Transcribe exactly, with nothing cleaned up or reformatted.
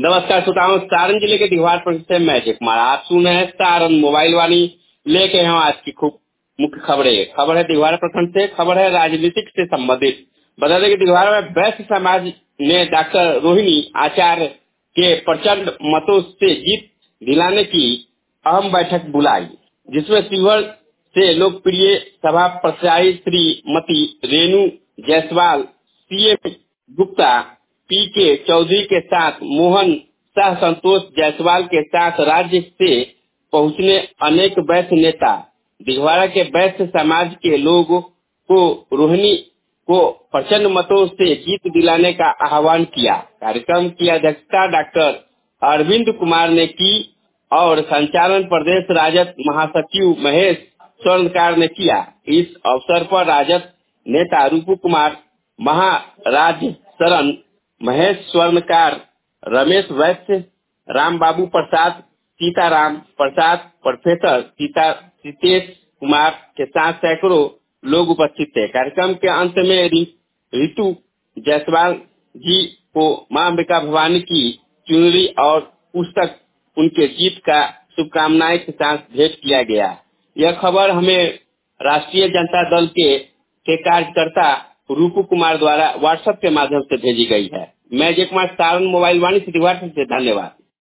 नमस्कार श्रोताओं, सारण जिले के दिघवार प्रखंड से मैं अजय कुमार। आप सुन रहे हैं सारण मोबाइल वाणी। लेके हैं आज की खूब मुख्य खबरें। खबर है दिघवार प्रखंड से, खबर है राजनीतिक से संबंधित। बता दें कि दिघवार में वैश्य समाज ने डॉक्टर रोहिणी आचार्य के प्रचंड मतों से जीत दिलाने की अहम बैठक बुलाई, जिसमें शिवहर से लोकप्रिय सभा प्रत्याशी Shrimati Renu Jaiswal, CM Gupta, P K Chaudhary के साथ मोहन शाह, संतोष जायसवाल के साथ राज्य से पहुंचने अनेक वैश्य नेता दिघवारा के वैश्य समाज के लोगों को रोहिणी को प्रचंड मतों से जीत दिलाने का आह्वान किया। कार्यक्रम की अध्यक्षता डॉक्टर अरविंद कुमार ने की और संचालन प्रदेश राजद महासचिव महेश स्वर्णकार ने किया। इस अवसर पर राजद नेता रूपू कुमार महाराज शरण, महेश स्वर्णकार, रमेश वैश्य, राम बाबू प्रसाद, सीताराम प्रसाद, प्रोफेसर सीता सीतेश कुमार के साथ सैकड़ों लोग उपस्थित थे। कार्यक्रम के अंत में ऋतु जायसवाल जी को मां अंबिका भवानी की चुनरी और पुस्तक उनके जीत का शुभकामनाएं के साथ भेंट किया गया। यह खबर हमें राष्ट्रीय जनता दल के, के कार्यकर्ता रूपू कुमार द्वारा व्हाट्सएप के माध्यम से भेजी गई है। मैं अजय कुमार, सारण मोबाइल वाणी से दिघवार से धन्यवाद।